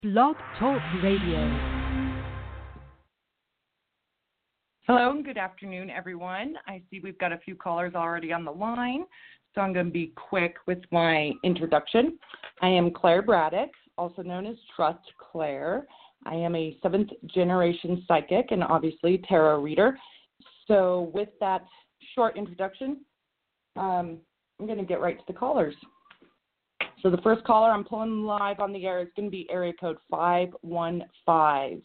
Blog Talk Radio. Hello and good afternoon, everyone. I see we've got a few callers already on the line, so I'm going to be quick with my introduction. I am Claire Braddock, also known as Trust Claire. I am a 7th generation psychic and obviously tarot reader. So with that short introduction, I'm going to get right to the callers. So the first caller I'm pulling live on the air is going to be area code 515.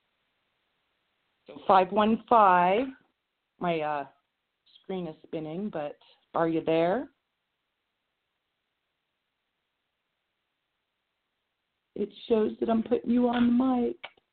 So 515, my screen is spinning, but are you there? It shows that I'm putting you on the mic.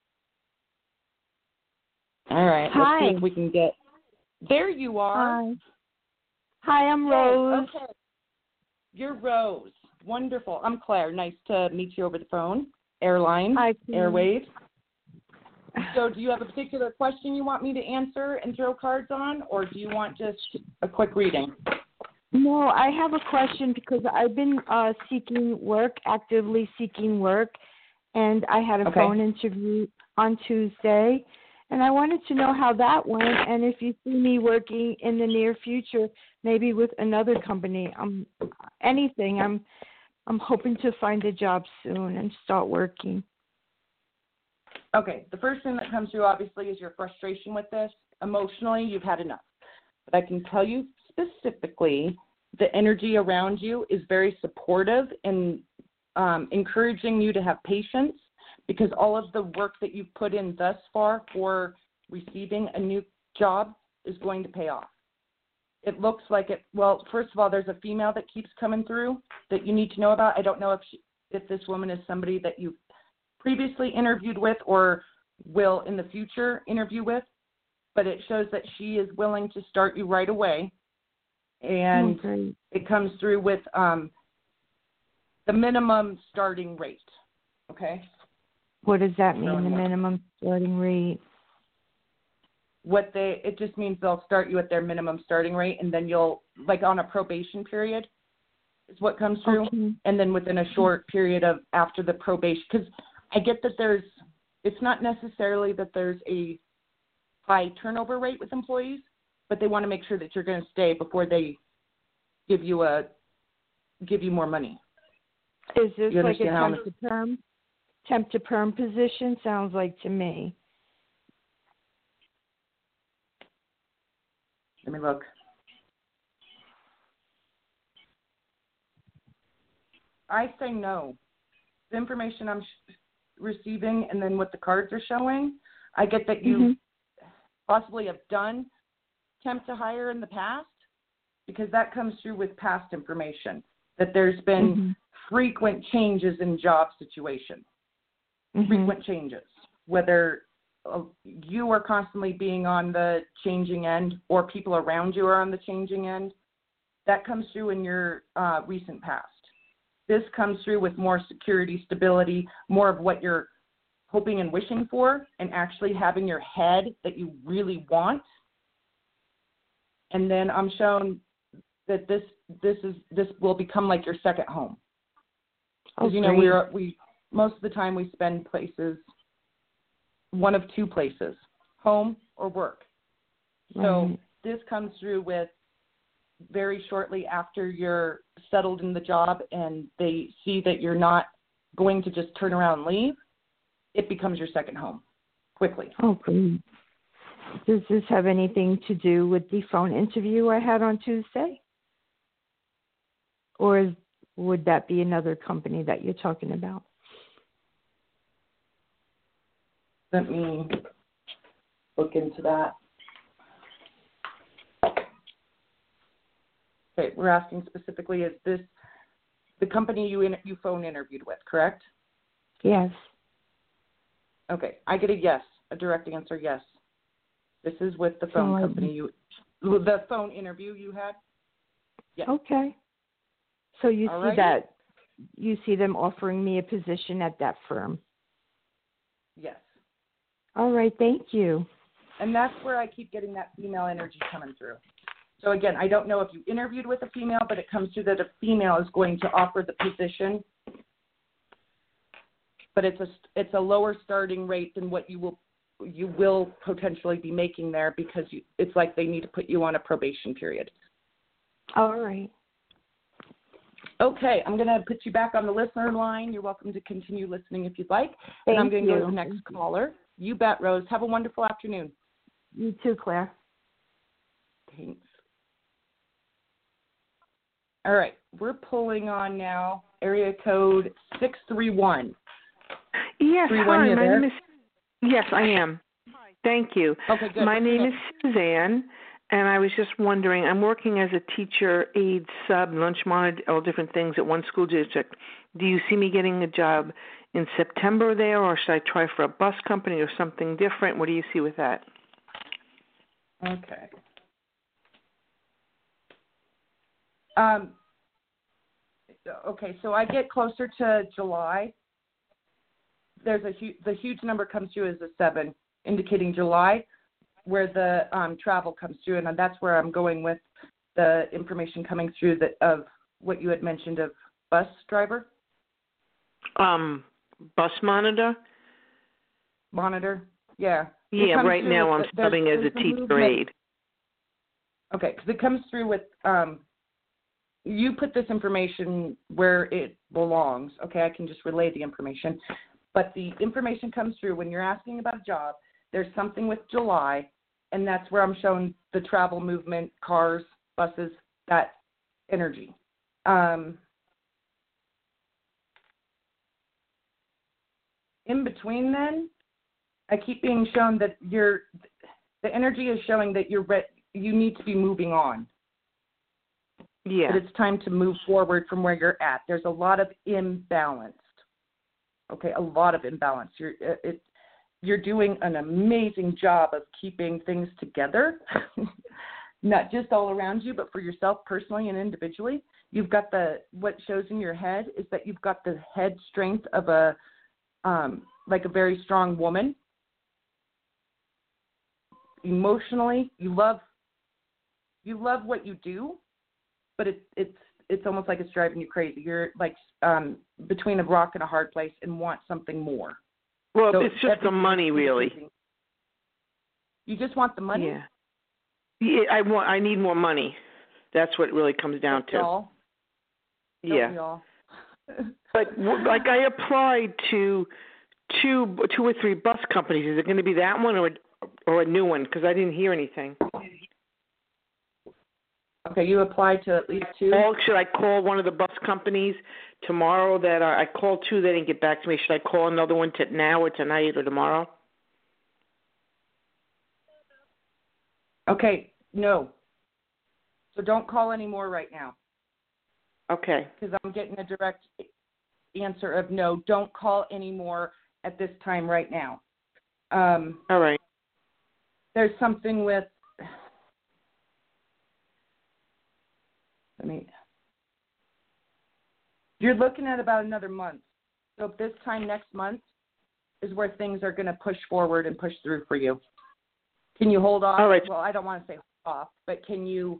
All right, Hi. Let's see if we can get... There you are. Hi, I'm Rose. Okay. You're Rose. Wonderful. I'm Claire. Nice to meet you over the phone. Airline, Hi, Airwaves. So do you have a particular question you want me to answer and throw cards on, or do you want just a quick reading? No, I have a question because I've been actively seeking work, and I had a phone interview on Tuesday, and I wanted to know how that went, and if you see me working in the near future, maybe with another company, anything. I'm hoping to find a job soon and start working. Okay, the first thing that comes through, obviously, is your frustration with this. Emotionally, you've had enough. But I can tell you specifically, the energy around you is very supportive and encouraging you to have patience, because all of the work that you've put in thus far for receiving a new job is going to pay off. It looks like it. Well, first of all, there's a female that keeps coming through that you need to know about. I don't know if this woman is somebody that you've previously interviewed with or will in the future interview with, but it shows that she is willing to start you right away. And it comes through with the minimum starting rate. Okay? What does that mean, the minimum starting rate? It just means they'll start you at their minimum starting rate, and then you'll, like on a probation period, is what comes through. Okay. And then within a short period of after the probation, because I get that it's not necessarily that there's a high turnover rate with employees, but they want to make sure that you're going to stay before they give you more money. Is this like a temp to perm position? Sounds like to me. Let me look. I say no. The information I'm receiving and then what the cards are showing, I get that you possibly have done temp to hire in the past, because that comes through with past information, that there's been frequent changes in job situations, frequent changes, whether you are constantly being on the changing end or people around you are on the changing end. That comes through in your recent past. This comes through with more security, stability, more of what you're hoping and wishing for, and actually having your head that you really want. And then I'm shown that this will become like your second home. Because we most of the time we spend places, one of two places, home or work. So this comes through with very shortly after you're settled in the job and they see that you're not going to just turn around and leave, it becomes your second home quickly. Oh, great. Does this have anything to do with the phone interview I had on Tuesday? Or would that be another company that you're talking about? Let me look into that. Okay, we're asking specifically, is this the company you phone interviewed with, correct? Yes. Okay, I get a yes, a direct answer, yes. This is with the phone company the phone interview you had? Yes. Okay. So you see them offering me a position at that firm? Yes. All right, thank you. And that's where I keep getting that female energy coming through. So again, I don't know if you interviewed with a female, but it comes through that a female is going to offer the position but it's a lower starting rate than what you will potentially be making there, because it's like they need to put you on a probation period. All right. Okay, I'm going to put you back on the listener line. You're welcome to continue listening if you'd like. And I'm going to go to the next caller. You bet, Rose. Have a wonderful afternoon. You too, Claire. Thanks. All right, we're pulling on now area code 631. Yes, hi, my name is... Yes, I am. Thank you. Okay, good. My name is Suzanne, and I was just wondering, I'm working as a teacher aide sub, lunch monitor, all different things at one school district. Do you see me getting a job in September there, or should I try for a bus company or something different? What do you see with that? Okay. Okay, so I get closer to July. There's the huge number comes through as a 7, indicating July, where the travel comes through, and that's where I'm going with the information coming through of what you had mentioned of bus driver. Bus monitor. Monitor, yeah. Yeah, right now I'm subbing as a teacher aide. Okay, because it comes through with you put this information where it belongs. Okay, I can just relay the information. But the information comes through when you're asking about a job. There's something with July, and that's where I'm showing the travel movement, cars, buses, that energy. In between then, I keep being shown that the energy is showing that you need to be moving on. Yeah. But it's time to move forward from where you're at. There's a lot of imbalance. Okay, a lot of imbalance. You're doing an amazing job of keeping things together, not just all around you, but for yourself personally and individually. You've got what shows in your head is that you've got the head strength of a very strong woman. Emotionally, you love what you do, but it's almost like it's driving you crazy. You're like between a rock and a hard place and want something more. Well, so it's just the money, really. You just want the money? Yeah. Yeah, I need more money. That's what it really comes down to. All? Yeah. But like I applied to two or three bus companies. Is it going to be that one or a new one? Because I didn't hear anything. Okay, you applied to at least 2? Or should I call one of the bus companies tomorrow that I called 2, they didn't get back to me. Should I call another one now or tonight or tomorrow? Okay, no. So don't call anymore right now. Okay. Because I'm getting a direct answer of no, don't call anymore at this time right now. All right. There's something with... You're looking at about another month. So this time next month is where things are going to push forward and push through for you. Can you hold off? All right. Well, I don't want to say hold off, but can you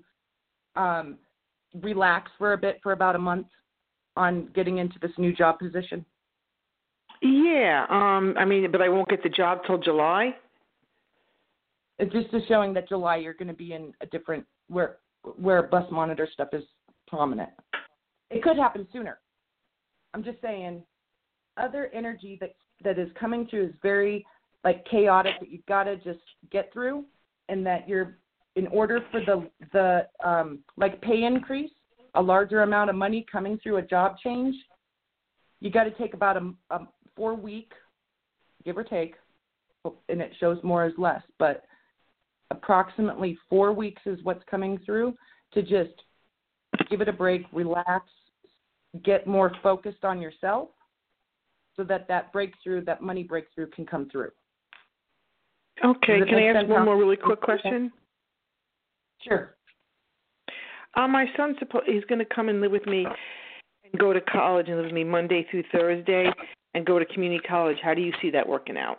relax for a bit for about a month on getting into this new job position? Yeah. But I won't get the job till July? It's just showing that July you're going to be in a different, where bus monitor stuff is prominent. It could happen sooner. I'm just saying, other energy that is coming through is very chaotic, that you've got to just get through, and that you're, in order for the pay increase, a larger amount of money coming through a job change, you got to take about a 4-week, give or take, and it shows more is less, but approximately 4 weeks is what's coming through, to just give it a break, relax, get more focused on yourself, so that breakthrough, that money breakthrough, can come through. Okay, can I ask one more really quick question? Sure. My son's he's going to come and live with me and go to college and live with me Monday through Thursday and go to community college. How do you see that working out?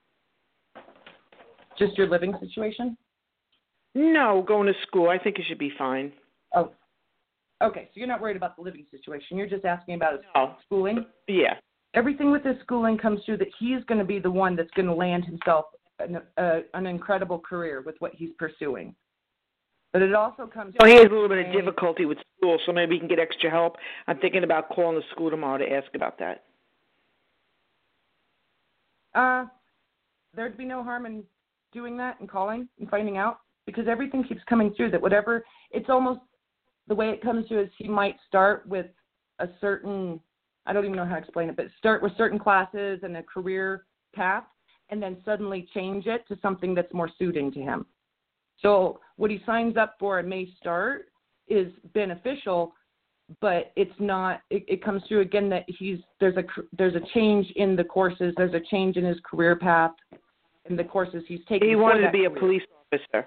Just your living situation? No, going to school. I think it should be fine. Oh, okay. So you're not worried about the living situation. You're just asking about his schooling? Yeah. everything with his schooling comes through that he's going to be the one that's going to land himself an incredible career with what he's pursuing. But it also comes. So he has a little bit of difficulty with school, so maybe he can get extra help. I'm thinking about calling the school tomorrow to ask about that. There'd be no harm in doing that and calling and finding out, because everything keeps coming through that whatever, it's almost the way it comes through is he might start with a certain, I don't even know how to explain it, but start with certain classes and a career path and then suddenly change it to something that's more suiting to him. So what he signs up for and may start is beneficial, but it's not. It comes through again that there's a change in the courses. There's a change in his career path in the courses he's taking. He wanted to be a police officer.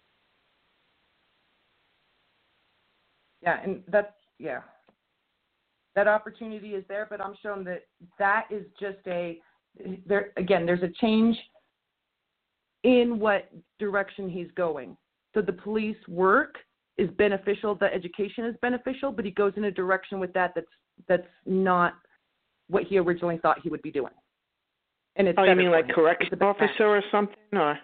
Yeah, and that opportunity is there, but I'm shown that is just there's a change in what direction he's going. So the police work is beneficial, the education is beneficial, but he goes in a direction with that's not what he originally thought he would be doing. And it's you mean like corrections officer or something, or?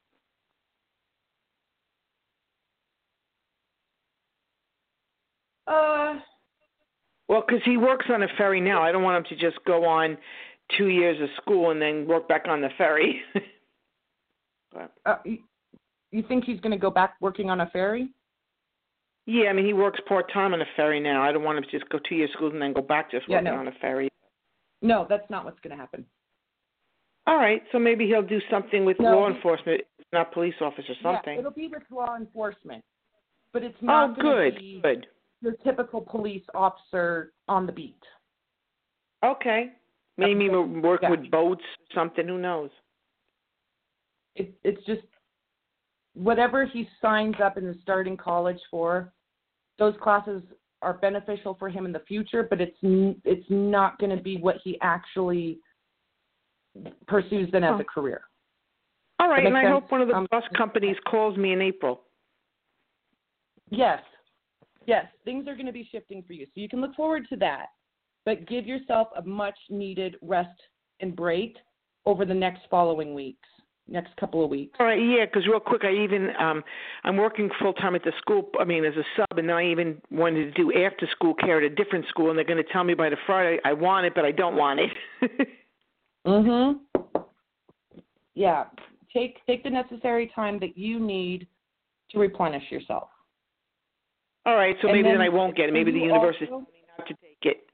Well, because he works on a ferry now. I don't want him to just go on 2 years of school and then work back on the ferry. You think he's going to go back working on a ferry? Yeah, I mean, he works part-time on a ferry now. I don't want him to just go 2 years of school and then go back just working on a ferry. No, that's not what's going to happen. All right, so maybe he'll do something with law enforcement, not police officer, something. Yeah, it'll be with law enforcement, but it's not going to be your typical police officer on the beat. Okay. Maybe we'll work with boats, something, who knows? It's just whatever he signs up in the starting college for, those classes are beneficial for him in the future, but it's not going to be what he actually pursues then as a career. All right, and I hope one of the bus companies calls me in April. Yes, things are going to be shifting for you, so you can look forward to that. But give yourself a much-needed rest and break over the next couple of weeks. All right, yeah, because real quick, I'm working full-time at the school, as a sub, and then I even wanted to do after-school care at a different school, and they're going to tell me by the Friday I want it, but I don't want it. Yeah, take the necessary time that you need to replenish yourself. All right, so maybe then I won't get it. Maybe the university told me not to take it.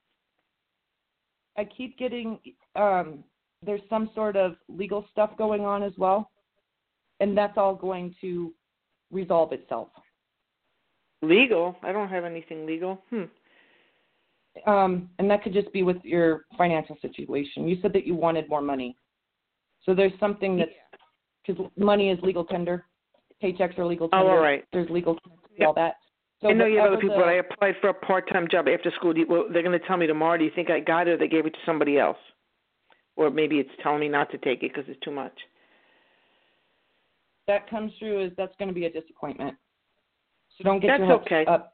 I keep getting there's some sort of legal stuff going on as well, and that's all going to resolve itself. Legal? I don't have anything legal. And that could just be with your financial situation. You said that you wanted more money. So there's something that's, because money is legal tender. Paychecks are legal tender. Oh, all right. There's legal tender, all that. So I know you have other people, but I applied for a part-time job after school. They're going to tell me tomorrow, do you think I got it, or they gave it to somebody else? Or maybe it's telling me not to take it because it's too much. That comes through that's going to be a disappointment. So don't get your hopes up.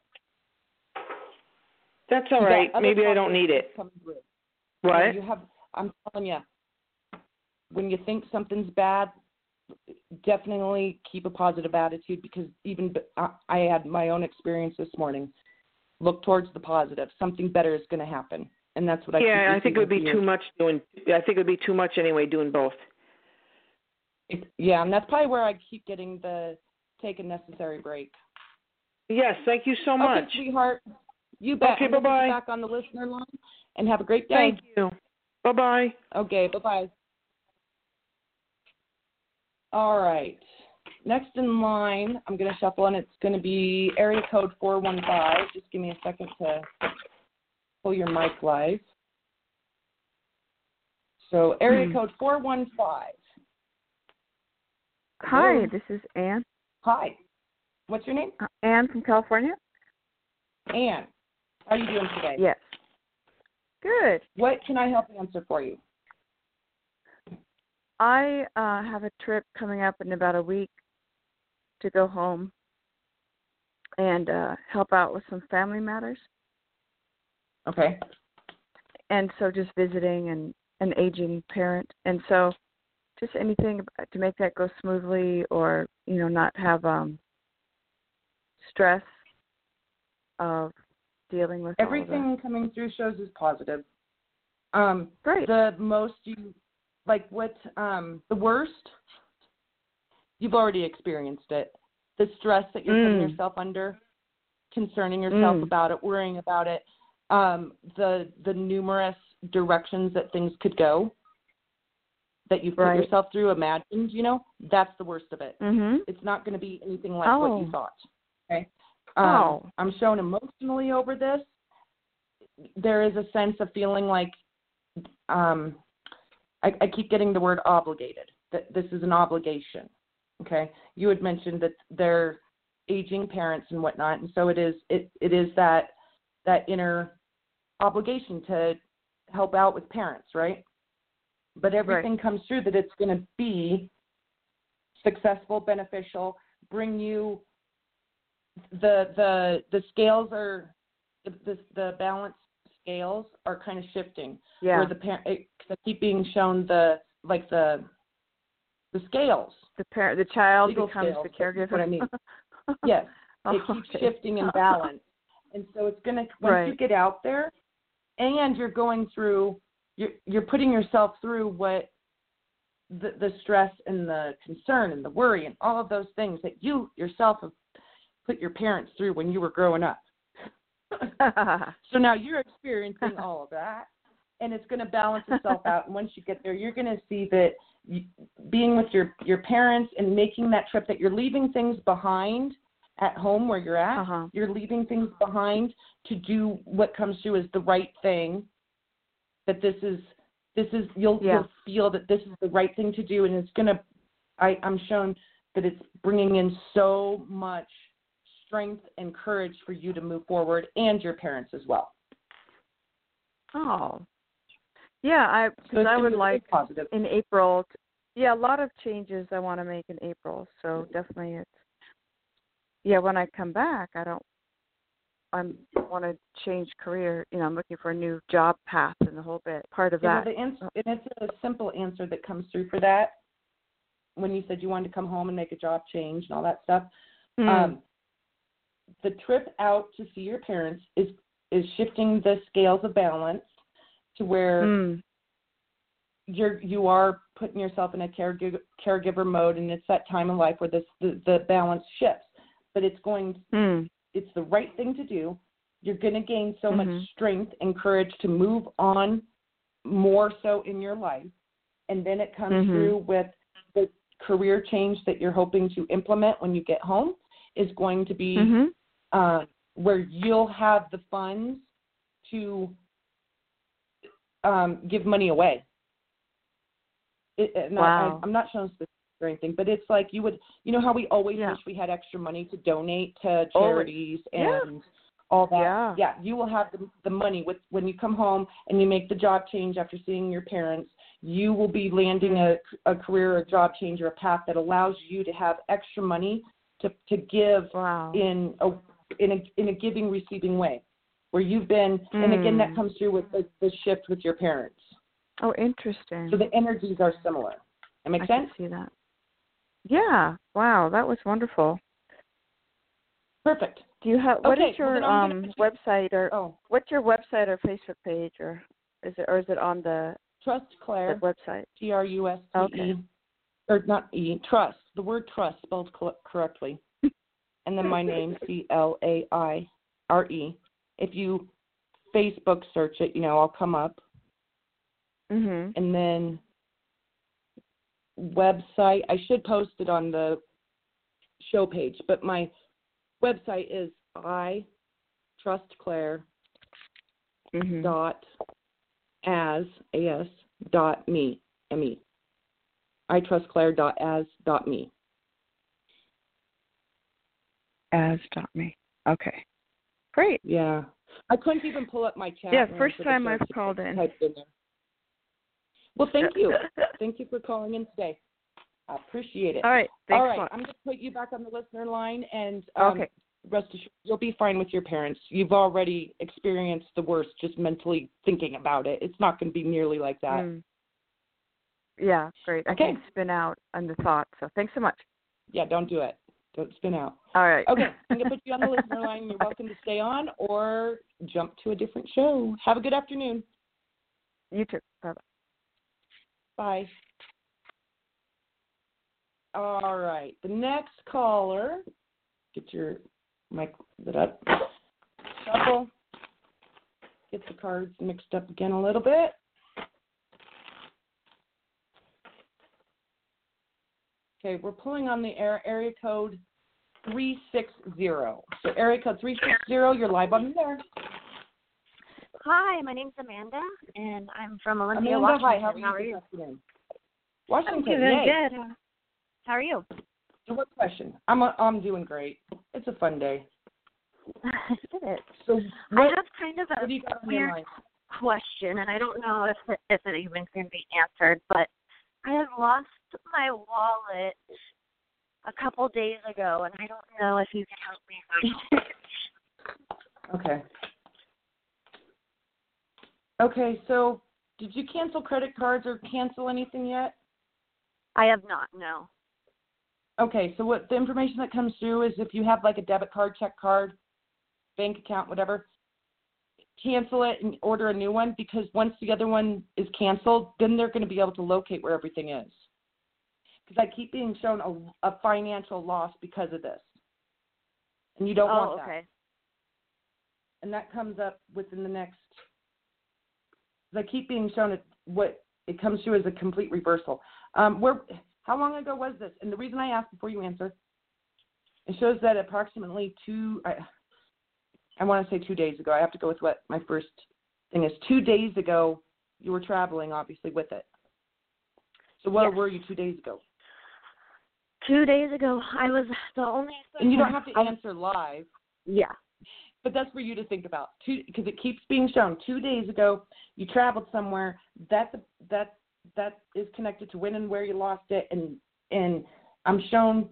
That's all right. Maybe I don't need it. What? I'm telling you, when you think something's bad, definitely keep a positive attitude, because even I had my own experience this morning. Look towards the positive. Something better is going to happen, and that's what I. Yeah, I think it would be too much doing. I think it would be too much anyway doing both. And that's probably where I keep getting the take a necessary break. Yes, thank you so much. Okay, sweetheart. You bet. Okay, bye-bye. Back on the listener line, and have a great day. Thank you. Bye-bye. Okay, bye-bye. All right. Next in line, I'm going to shuffle, and it's going to be area code 415. Just give me a second to pull your mic live. So area code 415. Hi, this is Ann. Hi. What's your name? Ann from California. Ann, how are you doing today? Yes. Good. What can I help answer for you? I have a trip coming up in about a week to go home and help out with some family matters. Okay. and so just visiting and an aging parent, and so just anything to make that go smoothly, or not have stress of dealing with everything coming through shows is positive. Great. The most you like, what the worst, you've already experienced it. The stress that you're putting yourself under, concerning yourself about it, worrying about it, the numerous directions that things could go that you've put yourself through, imagined, that's the worst of it. Mm-hmm. It's not going to be anything like what you thought. Okay. I'm shown emotionally over this. There is a sense of feeling like I keep getting the word obligated, that this is an obligation. Okay. You had mentioned that they're aging parents and whatnot. And so it is that inner obligation to help out with parents, right? But everything comes through that it's going to be successful, beneficial, bring you the scales are the balance scales are kind of shifting. Yeah. Where I keep being shown the scales. The child legal becomes scales, the caregiver. That's what I mean. Yes. It keeps shifting in balance. And so it's going to, once you get out there and you're going through, you're putting yourself through what the stress and the concern and the worry and all of those things that you yourself have put your parents through when you were growing up. So now you're experiencing all of that, and it's going to balance itself out. And once you get there, you're going to see that being with your parents and making that trip, that you're leaving things behind at home where you're at. You're leaving things behind to do what comes through as the right thing. That this is you'll feel that this is the right thing to do, and it's going to. I'm shown that it's bringing in so much strength and courage for you to move forward, and your parents as well. Oh, yeah, because I would like positive. In April. A lot of changes I want to make in April. So definitely, when I come back, I want to change career. I'm looking for a new job path and the whole bit. Part of that. And it's a simple answer that comes through for that. When you said you wanted to come home and make a job change and all that stuff. The trip out to see your parents is shifting the scales of balance to where you are putting yourself in a caregiver mode, and it's that time in life where the balance shifts. But it's it's the right thing to do. You're going to gain so much strength and courage to move on more so in your life, and then it comes through with the career change that you're hoping to implement when you get home is going to be where you'll have the funds to give money away. Wow. I'm not showing specifics or anything, but it's like you would, how we always wish we had extra money to donate to charities and all that. Yeah, you will have the money when you come home and you make the job change after seeing your parents. You will be landing a career, a job change, or a path that allows you to have extra money to give in a giving, receiving way, where you've been, and again, that comes through with the shift with your parents. Oh, interesting. So the energies are similar. That makes sense? I can see that. Yeah. Wow, that was wonderful. Perfect. Do you have what is your website or what's your website or Facebook page, or is it on the Trust Claire website? TRUSTE. Okay. Or not E. Trust. The word trust spelled correctly. And then my name, CLAIRE. If you Facebook search it, I'll come up. And then website, I should post it on the show page, but my website is itrustclaire .as.me. M-E. itrustclaire.as.me. As.me. Okay. Great. Yeah. I couldn't even pull up my chat. Yeah, first time I've called in. Well, thank you. Thank you for calling in today. I appreciate it. All right. Thanks. All right. I'm going to put you back on the listener line, and rest assured, you'll be fine with your parents. You've already experienced the worst just mentally thinking about it. It's not going to be nearly like that. Yeah, great. Okay. I can't spin out on the thought, so thanks so much. Yeah, don't do it. Don't spin out. All right. Okay, I'm going to put you on the listener line. You're welcome to stay on or jump to a different show. Have a good afternoon. You too. Bye-bye. Bye. All right, the next caller, get your mic lit up. Shuffle. Get the cards mixed up again a little bit. Okay, we're pulling on the area code 360. So area code 360, you're live on the air. Hi, my name's Amanda, and I'm from Olympia, Amanda, Washington. hi, how are you? Washington, I'm doing yay. good. How are you? So what question? I'm doing great. It's a fun day. Good. So I have kind of a weird question, and I don't know if it even can be answered, but I had lost my wallet a couple days ago, and I don't know if you can help me find it. Okay. Okay, so did you cancel credit cards or cancel anything yet? I have not, no. Okay, so what the information that comes through is if you have like a debit card, check card, bank account, whatever, cancel it and order a new one, because once the other one is canceled, then they're going to be able to locate where everything is. Because I keep being shown a financial loss because of this. And you don't want that. Okay. And that comes up within the next, I keep being shown what it comes to as a complete reversal. How long ago was this? And the reason I asked before you answer, it shows that approximately I want to say 2 days ago. I have to go with what my first thing is. 2 days ago, you were traveling, obviously, with it. So where were you 2 days ago? 2 days ago, I was the only... And you don't have to answer live. Yeah. But that's for you to think about, because it keeps being shown. 2 days ago, you traveled somewhere. That is connected to when and where you lost it. And I'm shown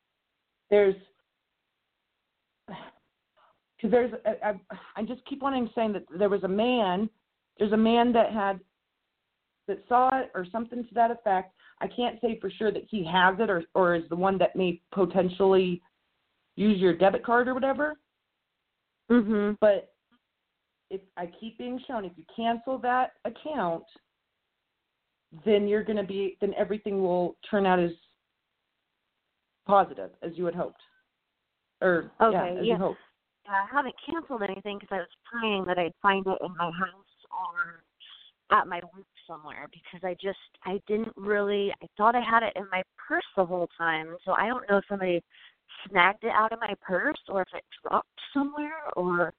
I just keep wanting to say that there's a man that saw it or something to that effect. I can't say for sure that he has it or is the one that may potentially use your debit card or whatever. Mm-hmm. But if I keep being shown, if you cancel that account, then then everything will turn out as positive as you had hoped. Or, as you hoped. I haven't canceled anything because I was praying that I'd find it in my house or at my work somewhere, because I thought I had it in my purse the whole time. So I don't know if somebody snagged it out of my purse or if it dropped somewhere or,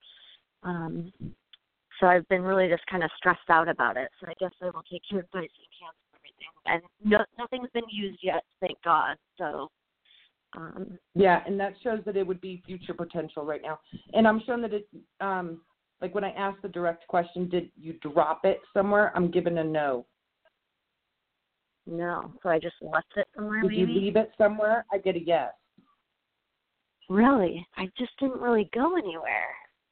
so I've been really just kind of stressed out about it. So I guess I will take your advice and cancel everything. And nothing's been used yet, thank God. So. Yeah, and that shows that it would be future potential right now. And I'm showing that it, like when I asked the direct question, did you drop it somewhere? I'm given a no. No, so I just left it somewhere. Did you leave it somewhere? I get a yes. Really? I just didn't really go anywhere.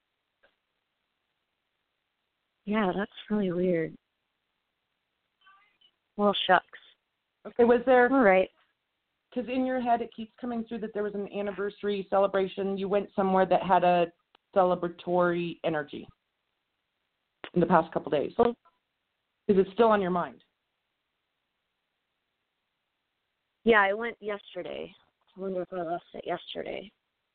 Yeah, that's really weird. Well, shucks. Okay, was there... All right. Because in your head it keeps coming through that there was an anniversary celebration. You went somewhere that had a celebratory energy in the past couple days. Is it still on your mind? Yeah, I went yesterday. I wonder if I left it yesterday.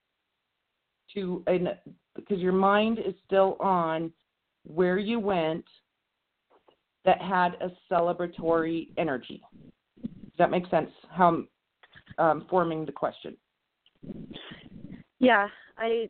Because your mind is still on where you went that had a celebratory energy. Does that make sense? How I'm forming the question. Yeah, I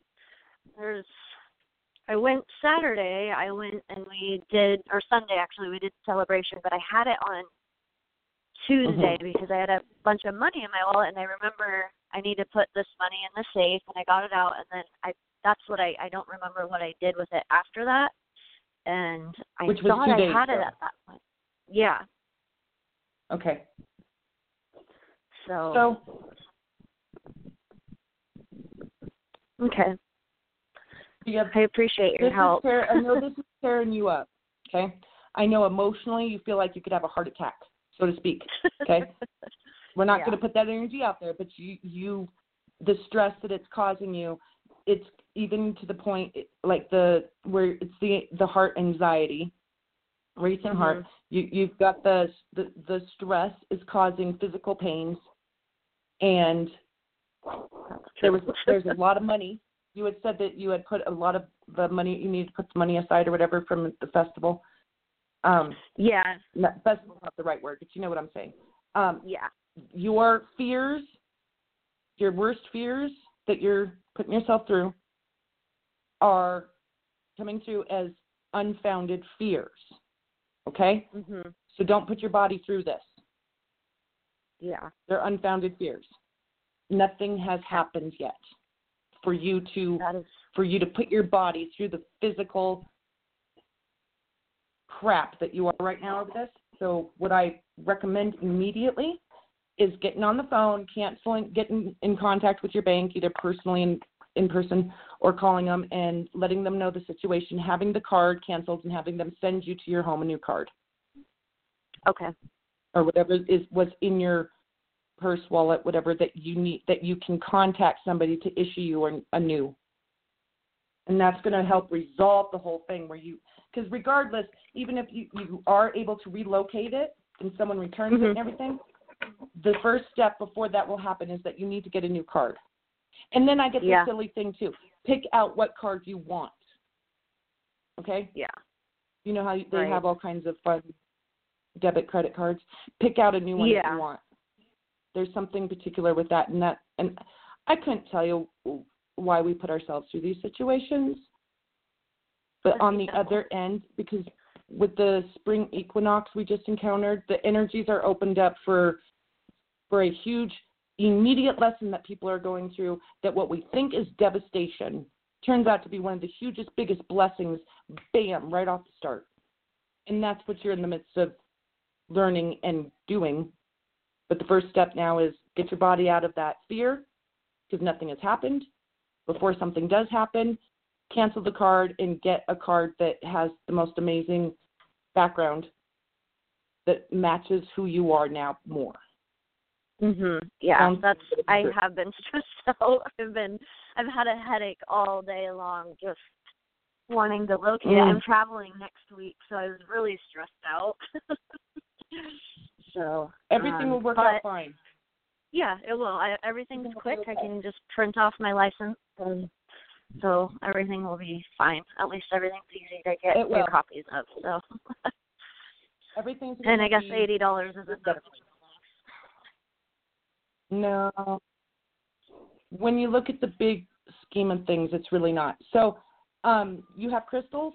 went Saturday. I went and or Sunday actually, we did celebration, but I had it on Tuesday because I had a bunch of money in my wallet, and I remember I need to put this money in the safe, and I got it out, and then I don't remember what I did with it after that, and I thought I had it at that point. Yeah. Okay. So Okay. I appreciate your help. I know this is tearing you up, okay? I know emotionally you feel like you could have a heart attack, so to speak, okay? We're not going to put that energy out there, but you, the stress that it's causing you, it's even to the point like where it's the heart anxiety, racing heart. You've got the stress is causing physical pains, and there's a lot of money. You had said that you had put a lot of the money, you need to put the money aside or whatever from the festival. Festival's not the right word, but you know what I'm saying. Your fears, your worst fears that you're putting yourself through are coming through as unfounded fears, okay? So don't put your body through this. They're unfounded fears. Nothing has happened yet for you to put your body through the physical crap that you are right now over this. So what I recommend immediately is getting on the phone, getting in contact with your bank, either personally in person or calling them and letting them know the situation, having the card canceled and having them send you to your home a new card. Okay. Or whatever was in your purse, wallet, whatever that you need, that you can contact somebody to issue you a new. And that's going to help resolve the whole thing because regardless, even if you are able to relocate it and someone returns it and everything, the first step before that will happen is that you need to get a new card. And then I get the silly thing too. Pick out what card you want. Okay? Yeah. You know how they have all kinds of fun debit, credit cards? Pick out a new one that you want. There's something particular with that, and I couldn't tell you why we put ourselves through these situations. But on the other end, because with the spring equinox we just encountered, the energies are opened up for a huge immediate lesson that people are going through, that what we think is devastation turns out to be one of the hugest, biggest blessings, bam, right off the start. And that's what you're in the midst of learning and doing. But the first step now is get your body out of that fear, because nothing has happened. Before something does happen, cancel the card and get a card that has the most amazing background that matches who you are now more. Yeah, I have been stressed out. I've had a headache all day long just wanting to locate it. I'm traveling next week, so I was really stressed out. So everything will work out fine. Yeah, it will. Everything's quick. I can just print off my license, and so everything will be fine. At least everything's easy to get new copies of. So everything's. And I guess $80 isn't enough. No. When you look at the big scheme of things, it's really not. So, you have crystals?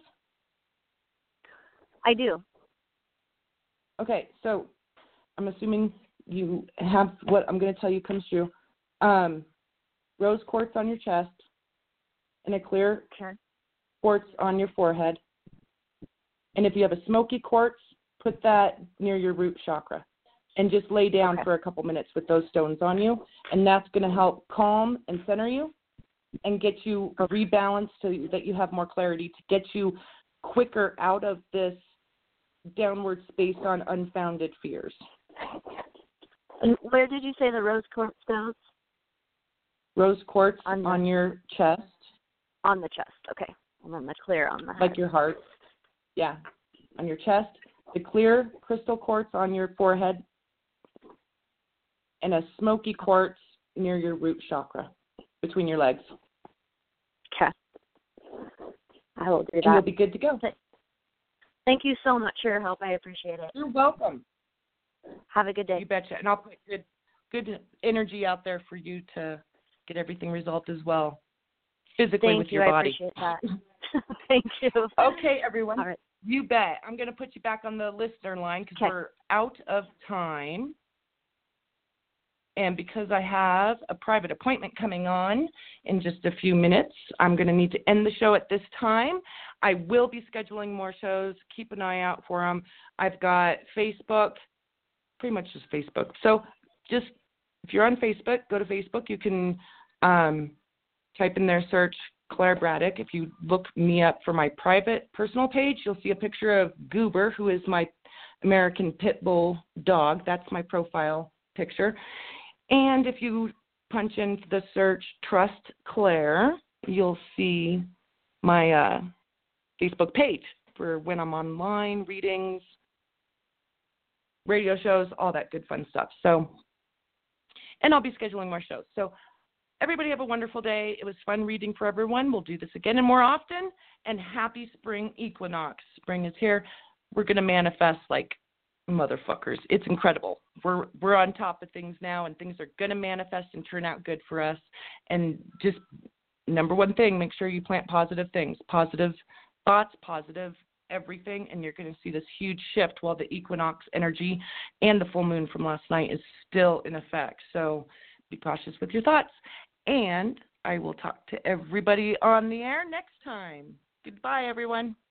I do. Okay, so I'm assuming you have what I'm going to tell you comes true. Rose quartz on your chest and a clear quartz on your forehead. And if you have a smoky quartz, put that near your root chakra. And just lay down for a couple minutes with those stones on you. And that's going to help calm and center you and get you rebalanced so that you have more clarity, to get you quicker out of this downward space on unfounded fears. And where did you say the rose quartz goes? Rose quartz on your chest. On the chest, okay. And then the clear on the head. Like your heart. Yeah, on your chest. The clear crystal quartz on your forehead. And a smoky quartz near your root chakra, between your legs. Okay. I will do that. And you'll be good to go. Thank you so much for your help. I appreciate it. You're welcome. Have a good day. You betcha. And I'll put good energy out there for you to get everything resolved as well, physically with your body. Thank you. I appreciate that. Thank you. Okay, everyone. All right. You bet. I'm going to put you back on the listener line because we're out of time. And because I have a private appointment coming on in just a few minutes, I'm going to need to end the show at this time. I will be scheduling more shows. Keep an eye out for them. I've got Facebook, pretty much just Facebook. So just if you're on Facebook, go to Facebook. You can type in their search Claire Braddock. If you look me up for my private personal page, you'll see a picture of Goober, who is my American Pit Bull dog. That's my profile picture. And if you punch into the search Trust Claire, you'll see my Facebook page for when I'm online, readings, radio shows, all that good fun stuff. So, and I'll be scheduling more shows. So everybody have a wonderful day. It was fun reading for everyone. We'll do this again and more often. And happy spring equinox. Spring is here. We're going to manifest like motherfuckers. It's incredible. We're on top of things now, and things are going to manifest and turn out good for us. And just number one thing, make sure you plant positive things, positive thoughts, positive everything, and you're going to see this huge shift while the equinox energy and the full moon from last night is still in effect. So be cautious with your thoughts, and I will talk to everybody on the air next time. Goodbye, everyone.